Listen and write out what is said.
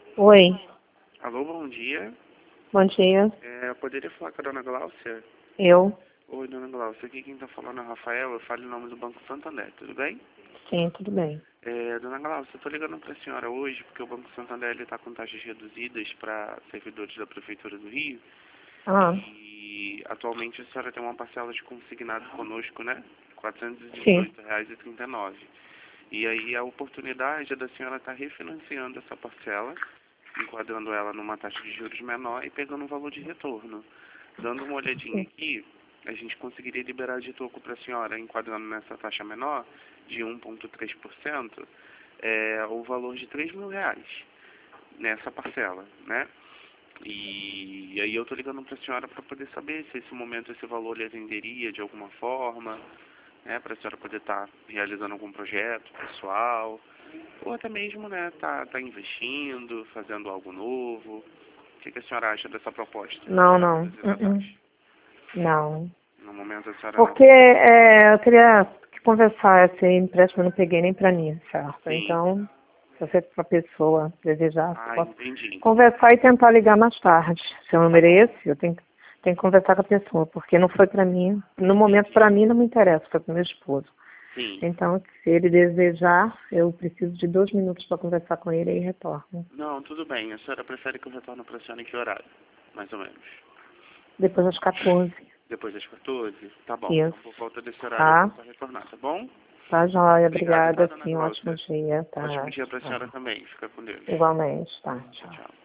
Oi, Alô, bom dia. bom dia. Eu poderia falar com a dona Gláucia? Eu? Oi, dona Gláucia, aqui quem está falando é o Rafael, eu falo em nome do Banco Santander, tudo bem? Sim, tudo bem. Dona Gláucia, eu estou ligando para a senhora hoje porque o Banco Santander está com taxas reduzidas para servidores da Prefeitura do Rio Ah, e atualmente a senhora tem uma parcela de consignado conosco, né? R$ sim. 418,39. E aí a oportunidade é da senhora estar refinanciando essa parcela, enquadrando ela numa taxa de juros menor e pegando um valor de retorno. Dando uma olhadinha Sim. aqui, a gente conseguiria liberar de toco para a senhora, enquadrando nessa taxa menor, de 1,3%, o valor de R$ 3.000 nessa parcela, né? E aí eu tô ligando para a senhora para poder saber se esse momento esse valor lhe atenderia de alguma forma, né? Para a senhora poder estar realizando algum projeto pessoal, ou até mesmo, né, tá investindo, fazendo algo novo. O que a senhora acha dessa proposta? Não, Para não. reduzir a taxa? Não. No momento a senhora não. Porque eu queria conversar, esse empréstimo eu não peguei nem pra mim, certo? Sim. Então, se você for a pessoa desejar, você Ah, pode entendi. conversar e tentar ligar mais tarde. Se eu não Tá bom. mereço, eu tenho que conversar com a pessoa, porque não foi pra mim. No momento, pra mim, não me interessa, foi pro meu esposo. Sim. Então, se ele desejar, eu preciso de 2 minutos para conversar com ele e retorno. Não, tudo bem. A senhora prefere que eu retorne para a senhora em que horário? Mais ou menos. Depois das 14. Depois das 14? Tá bom. Então Isso. por volta desse horário eu Tá? volto a retornar, tá bom? Tá, joia. Obrigado, tá, Obrigada. dona Sim, um ótimo Glaucia? dia. Ótimo Tá. dia para a senhora Tchau. também. Fica com Deus. Igualmente. Tá. Tchau, Tchau. tchau.